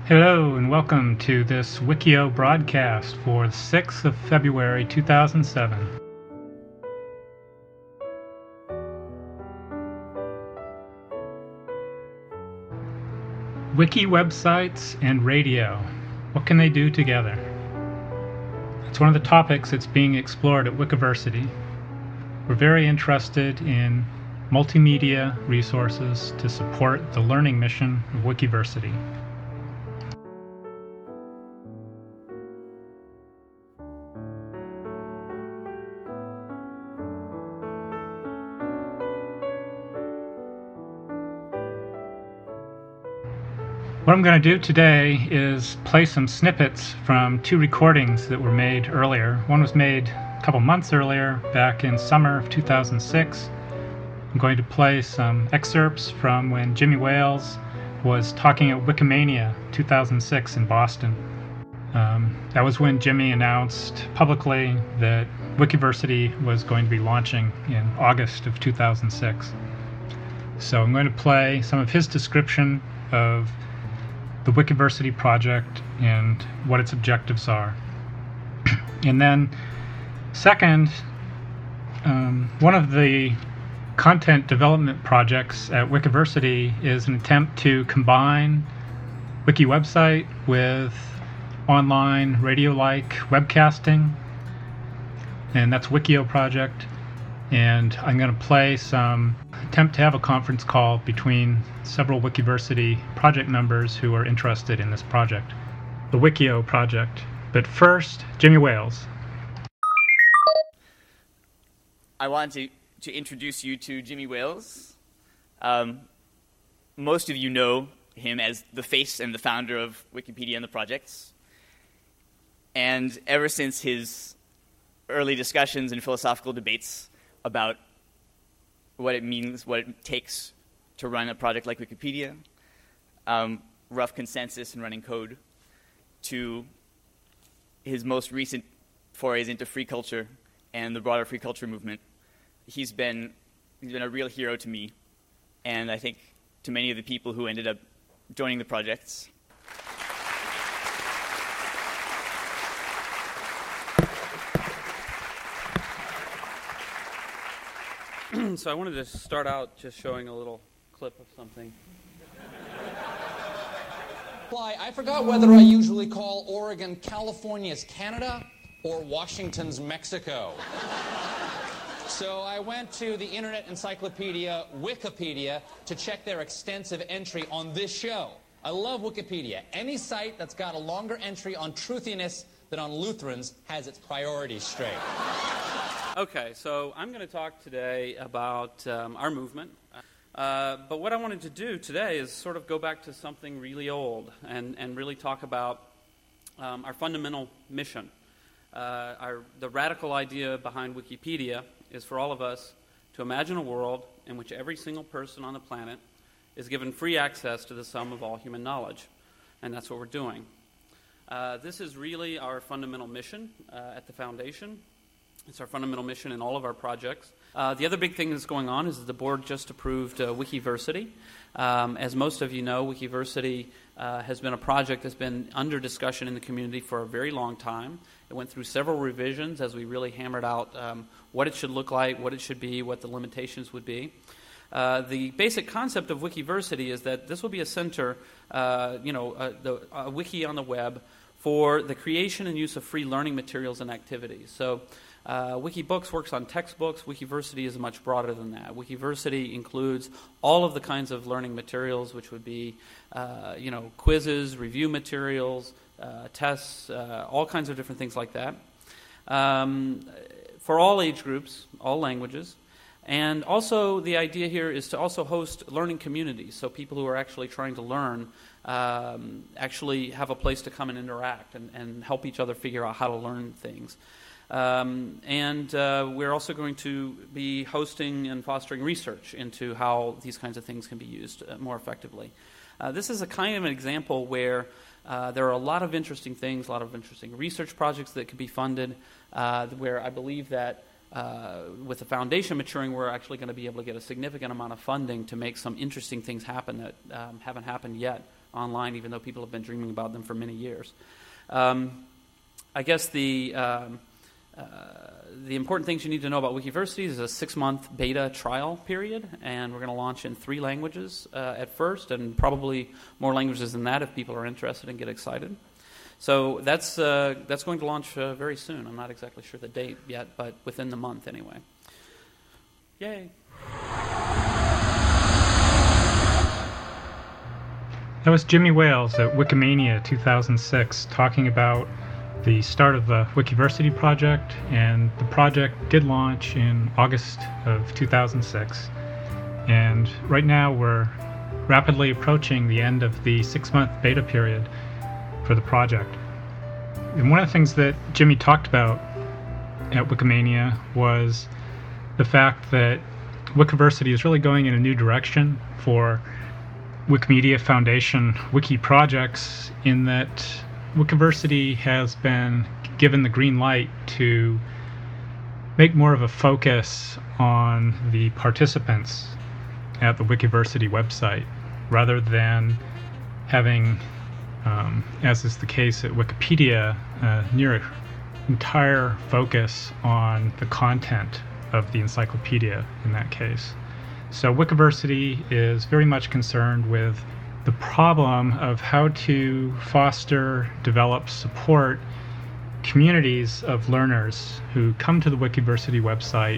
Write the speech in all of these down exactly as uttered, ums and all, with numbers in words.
Hello and welcome to this Wikio broadcast for the sixth of February two thousand seven. Wiki websites and radio. What can they do together? It's one of the topics that's being explored at Wikiversity. We're very interested in multimedia resources to support the learning mission of Wikiversity. What I'm going to do today is play some snippets from two recordings that were made earlier. One was made a couple months earlier, back in summer of two thousand six. I'm going to play some excerpts from when Jimmy Wales was talking at Wikimania two thousand six in Boston. Um, that was when Jimmy announced publicly that Wikiversity was going to be launching in August of two thousand six. So I'm going to play some of his description of the Wikiversity project and what its objectives are. And then second, um, one of the content development projects at Wikiversity is an attempt to combine Wiki website with online radio-like webcasting, and that's Wikio project. And I'm going to play some attempt to have a conference call between several Wikiversity project members who are interested in this project, the Wikio project. But first, Jimmy Wales. I want to, to introduce you to Jimmy Wales. Um, most of you know him as the face and the founder of Wikipedia and the projects. And ever since his early discussions and philosophical debates about what it means, what it takes to run a project like Wikipedia, um, rough consensus and running code, to his most recent forays into free culture and the broader free culture movement. He's been, he's been a real hero to me, and I think to many of the people who ended up joining the projects. So I wanted to start out just showing a little clip of something. I forgot whether I usually call Oregon California's Canada or Washington's Mexico. So I went to the Internet Encyclopedia, Wikipedia, to check their extensive entry on this show. I love Wikipedia. Any site that's got a longer entry on truthiness than on Lutherans has its priorities straight. Okay, so I'm going to talk today about um, our movement. Uh, but what I wanted to do today is sort of go back to something really old and, and really talk about um, our fundamental mission. Uh, our, the radical idea behind Wikipedia is for all of us to imagine a world in which every single person on the planet is given free access to the sum of all human knowledge. And that's what we're doing. Uh, this is really our fundamental mission uh, at the Foundation. It's our fundamental mission in all of our projects. Uh, the other big thing that's going on is that the board just approved uh, Wikiversity. Um, as most of you know, Wikiversity uh, has been a project that's been under discussion in the community for a very long time. It went through several revisions as we really hammered out um, what it should look like, what it should be, what the limitations would be. Uh, the basic concept of Wikiversity is that this will be a center, uh, you know, uh, the, a wiki on the web for the creation and use of free learning materials and activities. So Uh, Wikibooks works on textbooks. Wikiversity is much broader than that. Wikiversity includes all of the kinds of learning materials, which would be, uh, you know, quizzes, review materials, uh, tests, uh, all kinds of different things like that, um, for all age groups, all languages. And also the idea here is to also host learning communities, so people who are actually trying to learn um, actually have a place to come and interact and, and help each other figure out how to learn things. Um, and uh, we're also going to be hosting and fostering research into how these kinds of things can be used uh, more effectively. Uh, this is a kind of an example where uh, there are a lot of interesting things, a lot of interesting research projects that could be funded, uh, where I believe that uh, with the foundation maturing, we're actually going to be able to get a significant amount of funding to make some interesting things happen that um, haven't happened yet online, even though people have been dreaming about them for many years. Um, I guess the um, uh, the important things you need to know about Wikiversity is a six-month beta trial period, and we're going to launch in three languages uh, at first, and probably more languages than that if people are interested and get excited. So that's uh, that's going to launch uh, very soon. I'm not exactly sure the date yet, but within the month anyway. Yay! That was Jimmy Wales at Wikimania two thousand six talking about the start of the Wikiversity project, and the project did launch in August of two thousand six. And right now we're rapidly approaching the end of the six-month beta period for the project. And one of the things that Jimmy talked about at Wikimania was the fact that Wikiversity is really going in a new direction for Wikimedia Foundation wiki projects, in that Wikiversity has been given the green light to make more of a focus on the participants at the Wikiversity website, rather than having, um, as is the case at Wikipedia, a near entire focus on the content of the encyclopedia in that case. So Wikiversity is very much concerned with the problem of how to foster, develop, support communities of learners who come to the Wikiversity website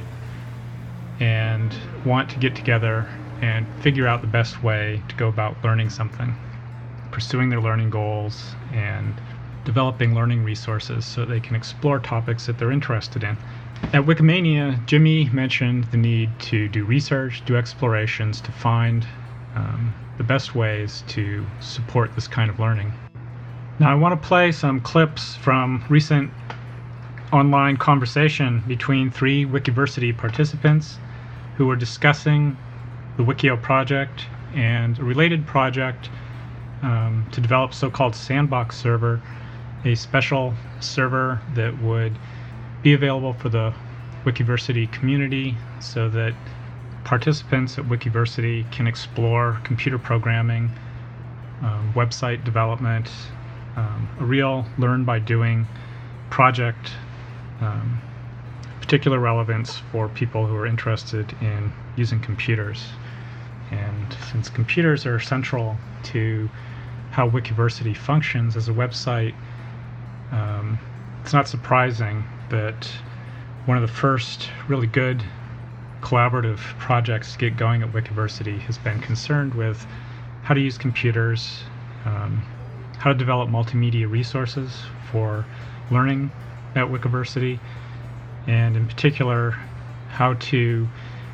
and want to get together and figure out the best way to go about learning something, pursuing their learning goals, and developing learning resources so they can explore topics that they're interested in. At Wikimania, Jimmy mentioned the need to do research, do explorations to find um, the best ways to support this kind of learning. Now I want to play some clips from recent online conversation between three Wikiversity participants who were discussing the Wikio project and a related project um, to develop so-called Sandbox server, a special server that would be available for the Wikiversity community so that participants at Wikiversity can explore computer programming, um, website development, um, a real learn-by-doing project, um, particular relevance for people who are interested in using computers. And since computers are central to how Wikiversity functions as a website, um, it's not surprising that one of the first really good collaborative projects to get going at Wikiversity has been concerned with how to use computers, um, how to develop multimedia resources for learning at Wikiversity, and in particular how to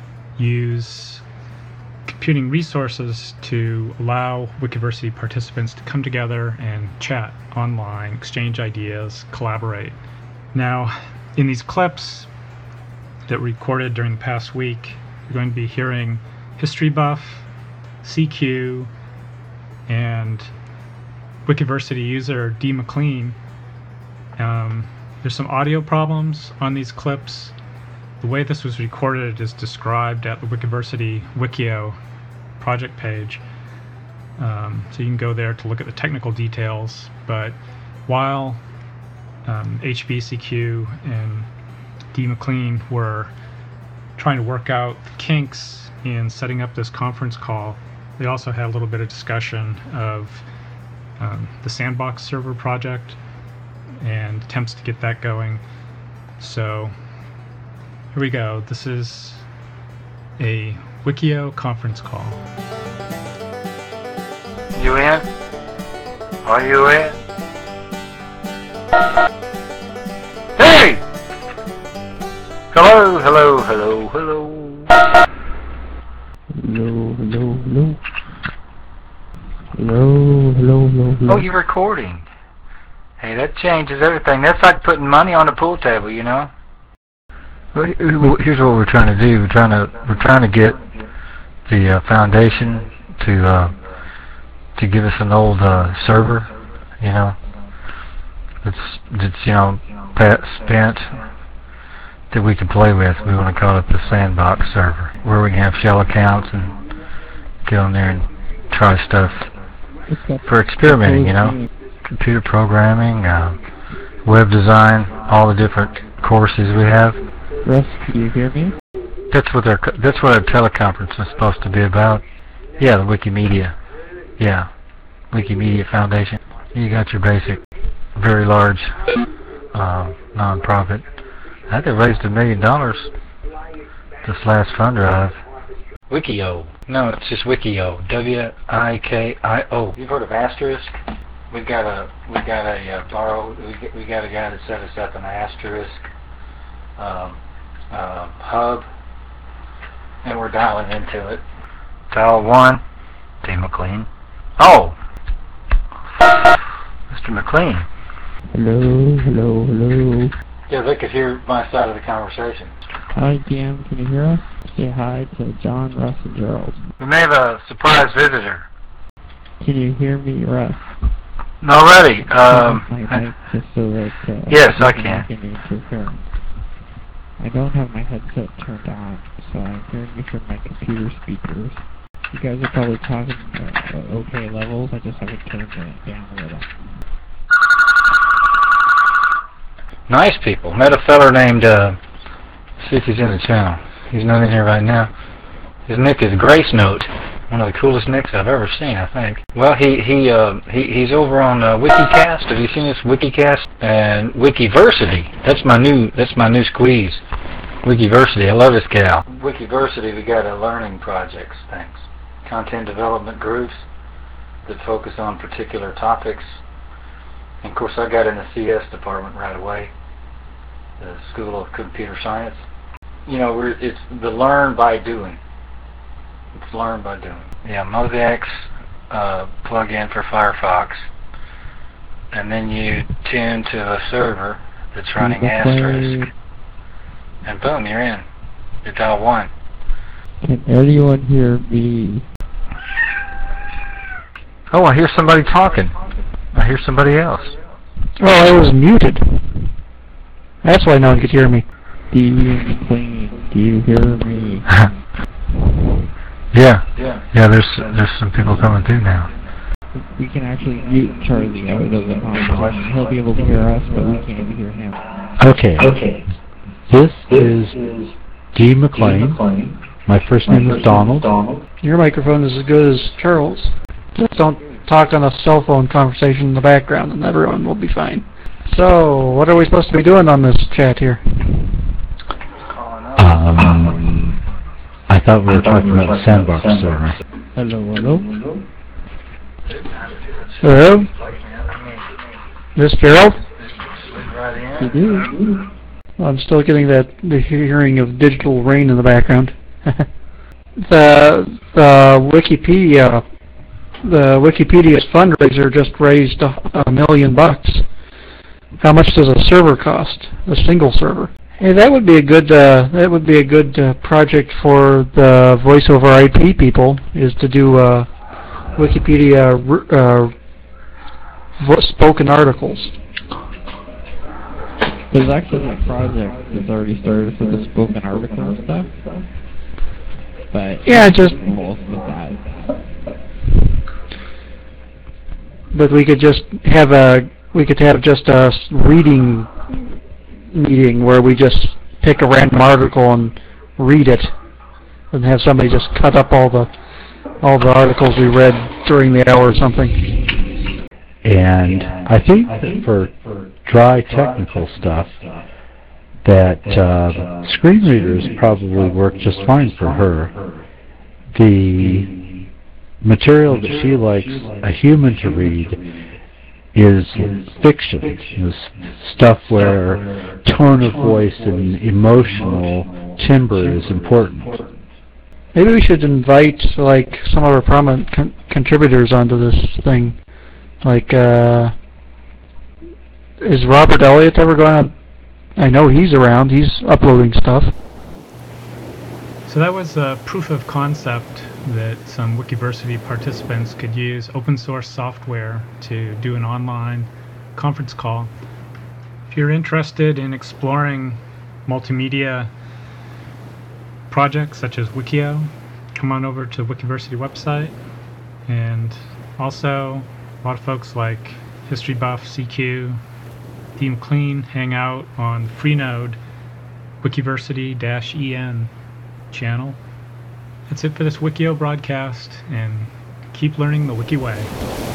use computing resources to allow Wikiversity participants to come together and chat online, exchange ideas, collaborate. Now, in these clips that were recorded during the past week, you're going to be hearing History Buff, C Q, and Wikiversity user D. McLean. Um, there's some audio problems on these clips. The way this was recorded is described at the Wikiversity Wikio project page. Um, so you can go there to look at the technical details, but while um, H B C Q and D. McLean were trying to work out the kinks in setting up this conference call, they also had a little bit of discussion of um, the Sandbox server project and attempts to get that going. So here we go. This is a Wikio conference call. You in? Are you in? Hey! Hello, hello, hello, hello. Hello, hello, hello. Hello, hello, hello, hello. Oh, you're recording. Hey, that changes everything. That's like putting money on the pool table, you know? Well, here's what we're trying to do. We're trying to we're trying to get the uh, foundation to uh, to give us an old uh, server, you know, that's that's you know pat spent that we can play with. We want to call it the Sandbox server, where we can have shell accounts and get on there and try stuff for experimenting, you know, computer programming, uh, web design, all the different courses we have. Russ, can you hear me? That's what our that's what our teleconference is supposed to be about. Yeah, the Wikimedia. Yeah, Wikimedia Foundation. You got your basic, very large uh, non-profit. I think they raised a million dollars this last fund drive. Wikio. No, it's just Wikio. W I K I O. You've heard of Asterisk? We got a we got a uh, borrow. We get, we got a guy that set us up an Asterisk um, uh, hub, and we're dialing into it. Dial one. T. McLean. Oh, Mister McLean. Hello, hello, hello. Yeah, they could hear my side of the conversation. Hi, D M, can you hear us? Say hi to John, Russ, and Gerald. We may have a surprise visitor. Can you hear me, Russ? Already. Um, my mic just so that, uh, yes, I doesn't can. make any interference. I don't have my headset turned on, so I'm hearing you from my computer speakers. You guys are probably talking uh, okay levels. I just haven't turned it down a little. Nice people. Met a feller named, uh, see if he's in the channel. He's not in here right now. His nick is Grace Note. One of the coolest nicks I've ever seen, I think. Well, he he uh, he he's over on uh, Wikicast. Have you seen this Wikicast and Wikiversity? That's my new that's my new squeeze. Wikiversity. I love this gal. Wikiversity. We got a learning projects. Thanks. Content development groups that focus on particular topics. And of course, I got in the C S department right away, the School of Computer Science. You know, we're, it's the learn by doing. It's learn by doing. Yeah, Mosaics uh, plug-in for Firefox, and then you tune to a server that's running Asterisk, and boom, you're in. You're dial one. Can anyone hear me? Oh, I hear somebody talking. I hear somebody else. Oh, I was muted. That's why no one could hear me. D McLean, do you hear me? yeah. Yeah. Yeah. There's there's some people coming through now. We can actually mute Charlie out of the conversation. He'll be able to hear us, but we can't hear him. Okay. Okay. This is D. McLean. My first name is Donald. Your microphone is as good as Charles. Just don't talk on a cell phone conversation in the background, and everyone will be fine. So, what are we supposed to be doing on this chat here? Um, I thought we were talking about the Sandbox server. Hello, hello. Hello? This Gerald? It is. I'm still getting that the hearing of digital rain in the background. the the Wikipedia the Wikipedia's fundraiser just raised a, a million bucks. How much does a server cost? A single server? Hey, that would be a good uh, that would be a good uh, project for the voice over I P people. Is to do uh, Wikipedia uh, spoken articles. There's actually a project that's already started for the spoken article stuff. But yeah, just with that. But we could just have a we could have just a reading meeting where we just pick a random article and read it, and have somebody just cut up all the all the articles we read during the hour or something. And I think that for dry technical stuff, that uh, screen readers probably work just fine for her. The material that she likes a human to read is fiction, is stuff where tone of voice and emotional timbre is important. Maybe we should invite like some of our prominent con contributors onto this thing. Like, uh, is Robert Elliott ever going to? I know he's around. He's uploading stuff. So that was a proof of concept that some Wikiversity participants could use open source software to do an online conference call. If you're interested in exploring multimedia projects such as Wikio, come on over to the Wikiversity website and Also, a lot of folks like History Buff, C Q, D McLean hang out on the Freenode Wikiversity-En channel. That's it for this Wikio broadcast, and keep learning the Wiki way.